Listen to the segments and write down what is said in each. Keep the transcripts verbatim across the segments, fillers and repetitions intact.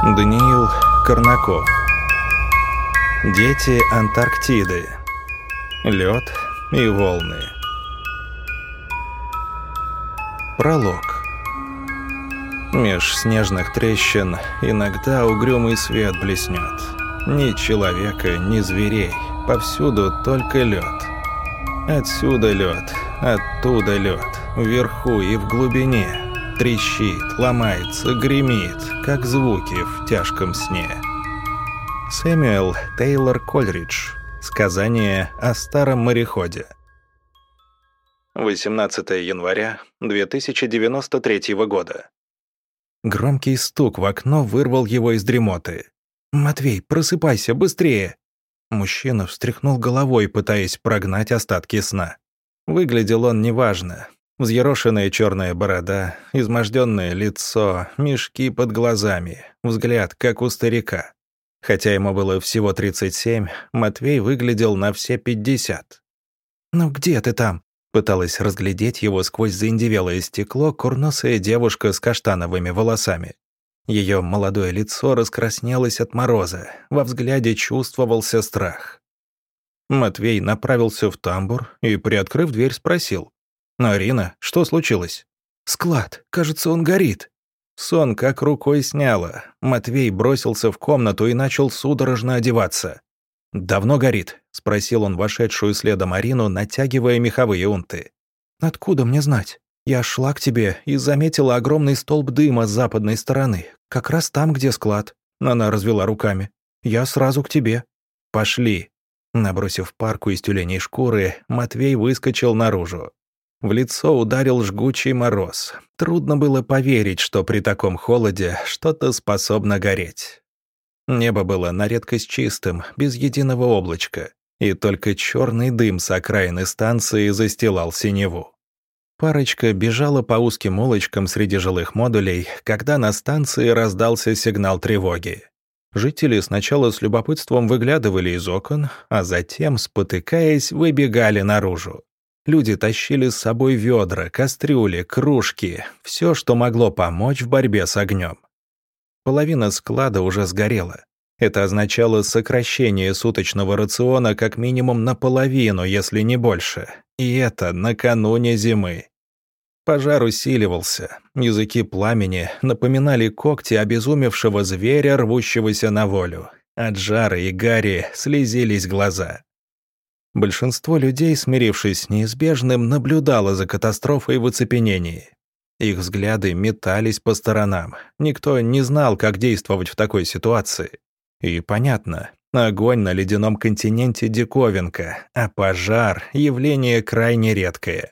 Даниил Корнаков. Дети Антарктиды. Лед и волны. Пролог. Меж снежных трещин иногда угрюмый свет блеснет. Ни человека, ни зверей, повсюду только лед. Отсюда лед, оттуда лед, вверху и в глубине. Трещит, ломается, гремит, как звуки в тяжком сне. Сэмюэл Тейлор Кольридж. Сказание о старом мореходе. восемнадцатое января две тысячи девяносто третьего года. Громкий стук в окно вырвал его из дремоты. «Матвей, просыпайся, быстрее!» Мужчина встряхнул головой, пытаясь прогнать остатки сна. Выглядел он неважно. Взъерошенная черная борода, изможденное лицо, мешки под глазами, взгляд, как у старика. Хотя ему было всего тридцать семь, Матвей выглядел на все пятьдесят. «Ну где ты там?» Пыталась разглядеть его сквозь заиндевелое стекло курносая девушка с каштановыми волосами. Ее молодое лицо раскраснелось от мороза, во взгляде чувствовался страх. Матвей направился в тамбур и, приоткрыв дверь, спросил: «Арина, что случилось?» «Склад, кажется, он горит». Сон как рукой сняло. Матвей бросился в комнату и начал судорожно одеваться. «Давно горит?» — спросил он вошедшую следом Арину, натягивая меховые унты. «Откуда мне знать? Я шла к тебе и заметила огромный столб дыма с западной стороны, как раз там, где склад». Она развела руками. «Я сразу к тебе». «Пошли». Набросив парку из тюленей шкуры, Матвей выскочил наружу. В лицо ударил жгучий мороз. Трудно было поверить, что при таком холоде что-то способно гореть. Небо было на редкость чистым, без единого облачка, и только черный дым с окраины станции застилал синеву. Парочка бежала по узким улочкам среди жилых модулей, когда на станции раздался сигнал тревоги. Жители сначала с любопытством выглядывали из окон, а затем, спотыкаясь, выбегали наружу. Люди тащили с собой ведра, кастрюли, кружки, все, что могло помочь в борьбе с огнем. Половина склада уже сгорела. Это означало сокращение суточного рациона как минимум наполовину, если не больше. И это накануне зимы. Пожар усиливался. Языки пламени напоминали когти обезумевшего зверя, рвущегося на волю. От жара и гари слезились глаза. Большинство людей, смирившись с неизбежным, наблюдало за катастрофой в оцепенении. Их взгляды метались по сторонам. Никто не знал, как действовать в такой ситуации. И понятно, огонь на ледяном континенте диковинка, а пожар — явление крайне редкое.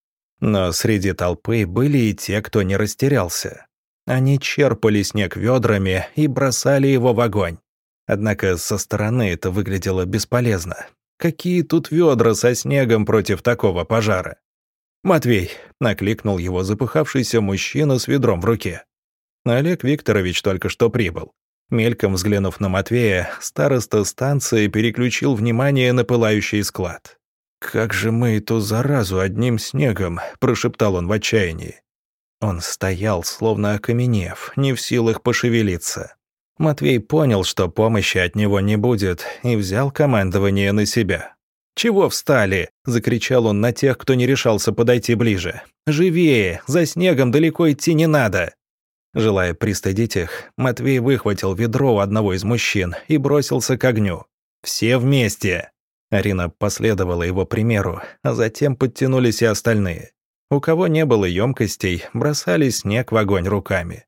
Но среди толпы были и те, кто не растерялся. Они черпали снег ведрами и бросали его в огонь. Однако со стороны это выглядело бесполезно. Какие тут ведра со снегом против такого пожара? «Матвей», — накликнул его запыхавшийся мужчина с ведром в руке. Олег Викторович только что прибыл. Мельком взглянув на Матвея, староста станции переключил внимание на пылающий склад. «Как же мы эту заразу одним снегом», — прошептал он в отчаянии. Он стоял, словно окаменев, не в силах пошевелиться. Матвей понял, что помощи от него не будет, и взял командование на себя. «Чего встали?» — закричал он на тех, кто не решался подойти ближе. «Живее! За снегом далеко идти не надо!» Желая пристыдить их, Матвей выхватил ведро у одного из мужчин и бросился к огню. «Все вместе!» Арина последовала его примеру, а затем подтянулись и остальные. У кого не было емкостей, бросали снег в огонь руками.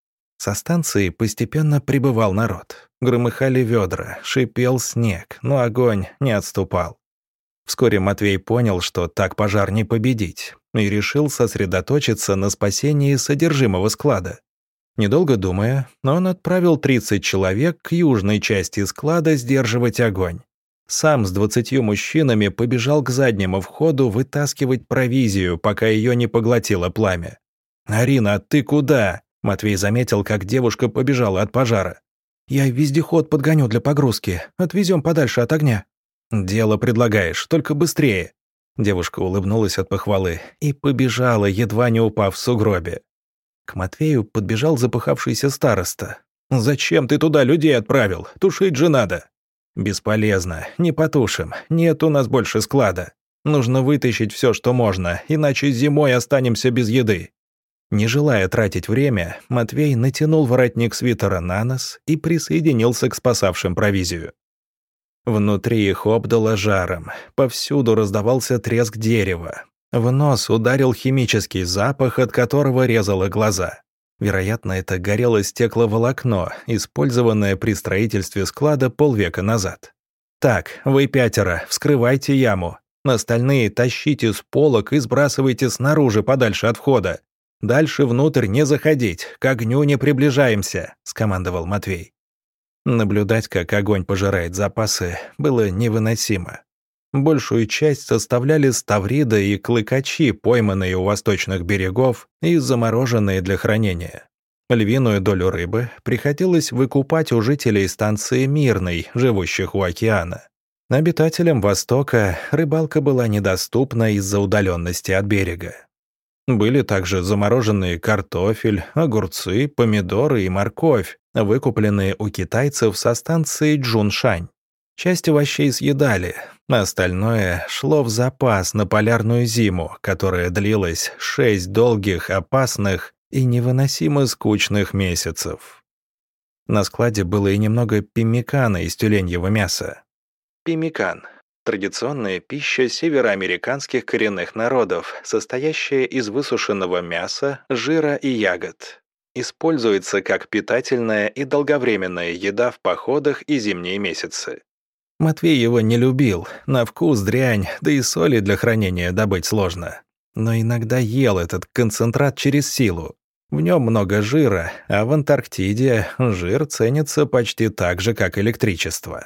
Со станции постепенно прибывал народ. Громыхали ведра, шипел снег, но огонь не отступал. Вскоре Матвей понял, что так пожар не победить, и решил сосредоточиться на спасении содержимого склада. Недолго думая, он отправил тридцать человек к южной части склада сдерживать огонь. Сам с двадцатью мужчинами побежал к заднему входу вытаскивать провизию, пока ее не поглотило пламя. «Арина, ты куда?» Матвей заметил, как девушка побежала от пожара. «Я вездеход подгоню для погрузки. Отвезем подальше от огня». «Дело предлагаешь, только быстрее». Девушка улыбнулась от похвалы и побежала, едва не упав в сугробе. К Матвею подбежал запыхавшийся староста. «Зачем ты туда людей отправил? Тушить же надо». «Бесполезно. Не потушим. Нет у нас больше склада. Нужно вытащить все, что можно, иначе зимой останемся без еды». Не желая тратить время, Матвей натянул воротник свитера на нос и присоединился к спасавшим провизию. Внутри их обдало жаром, повсюду раздавался треск дерева. В нос ударил химический запах, от которого резало глаза. Вероятно, это горело стекловолокно, использованное при строительстве склада полвека назад. «Так, вы пятеро, вскрывайте яму. Остальные тащите с полок и сбрасывайте снаружи, подальше от входа. Дальше внутрь не заходить, к огню не приближаемся», — скомандовал Матвей. Наблюдать, как огонь пожирает запасы, было невыносимо. Большую часть составляли ставрида и клыкачи, пойманные у восточных берегов и замороженные для хранения. Львиную долю рыбы приходилось выкупать у жителей станции Мирной, живущих у океана. Обитателям Востока рыбалка была недоступна из-за удаленности от берега. Были также замороженные картофель, огурцы, помидоры и морковь, выкупленные у китайцев со станции Джуншань. Часть овощей съедали, а остальное шло в запас на полярную зиму, которая длилась шесть долгих, опасных и невыносимо скучных месяцев. На складе было и немного пеммикана из тюленьего мяса. Пеммикан – традиционная пища североамериканских коренных народов, состоящая из высушенного мяса, жира и ягод. Используется как питательная и долговременная еда в походах и зимние месяцы. Матвей его не любил, на вкус дрянь, да и соли для хранения добыть сложно. Но иногда ел этот концентрат через силу. В нем много жира, а в Антарктиде жир ценится почти так же, как электричество.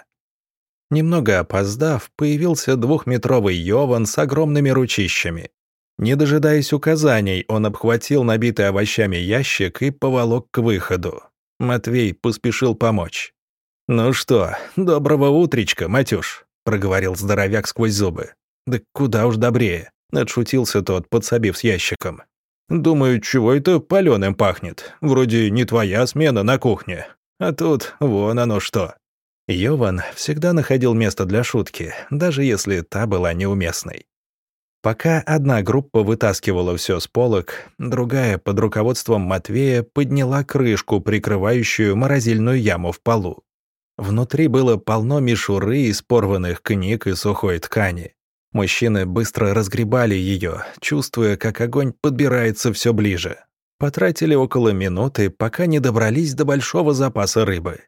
Немного опоздав, появился двухметровый Йован с огромными ручищами. Не дожидаясь указаний, он обхватил набитый овощами ящик и поволок к выходу. Матвей поспешил помочь. «Ну что, доброго утречка, Матюш», — проговорил здоровяк сквозь зубы. «Да куда уж добрее», — отшутился тот, подсобив с ящиком. «Думаю, чего это палёным пахнет? Вроде не твоя смена на кухне. А тут вон оно что». Йован всегда находил место для шутки, даже если та была неуместной. Пока одна группа вытаскивала все с полок, другая под руководством Матвея подняла крышку, прикрывающую морозильную яму в полу. Внутри было полно мишуры из порванных книг и сухой ткани. Мужчины быстро разгребали ее, чувствуя, как огонь подбирается все ближе. Потратили около минуты, пока не добрались до большого запаса рыбы.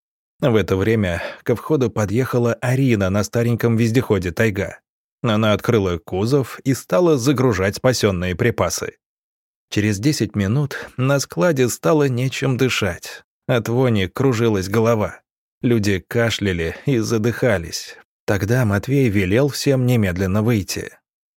В это время ко входу подъехала Арина на стареньком вездеходе «Тайга». Она открыла кузов и стала загружать спасенные припасы. Через десять минут на складе стало нечем дышать. От вони кружилась голова. Люди кашляли и задыхались. Тогда Матвей велел всем немедленно выйти.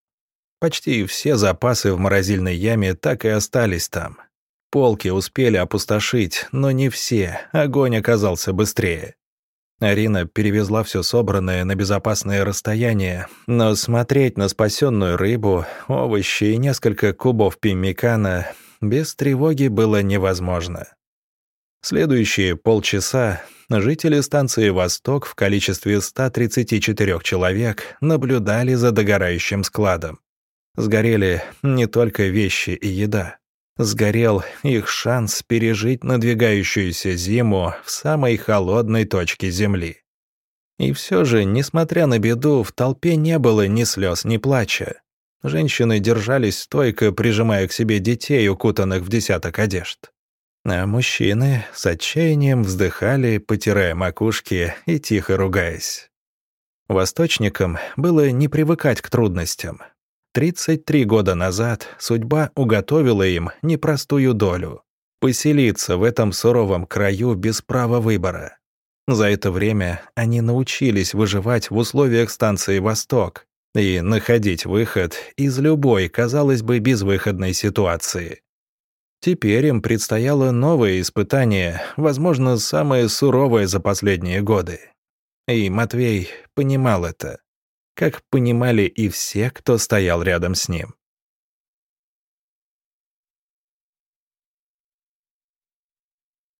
Почти все запасы в морозильной яме так и остались там. Полки успели опустошить, но не все, огонь оказался быстрее. Арина перевезла все собранное на безопасное расстояние, но смотреть на спасенную рыбу, овощи и несколько кубов пеммикана без тревоги было невозможно. Следующие полчаса жители станции «Восток» в количестве ста тридцати четырёх человек наблюдали за догорающим складом. Сгорели не только вещи и еда. Сгорел их шанс пережить надвигающуюся зиму в самой холодной точке Земли. И все же, несмотря на беду, в толпе не было ни слез, ни плача. Женщины держались стойко, прижимая к себе детей, укутанных в десяток одежд. А мужчины с отчаянием вздыхали, потирая макушки и тихо ругаясь. Восточникам было не привыкать к трудностям. тридцать три года назад судьба уготовила им непростую долю — поселиться в этом суровом краю без права выбора. За это время они научились выживать в условиях станции «Восток» и находить выход из любой, казалось бы, безвыходной ситуации. Теперь им предстояло новое испытание, возможно, самое суровое за последние годы. И Матвей понимал это, как понимали и все, кто стоял рядом с ним.